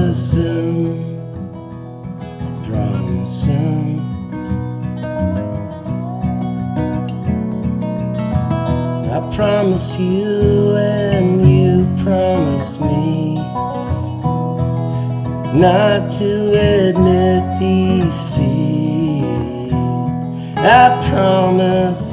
promising, promising. I promise you and you promise me not to admit defeat. I promise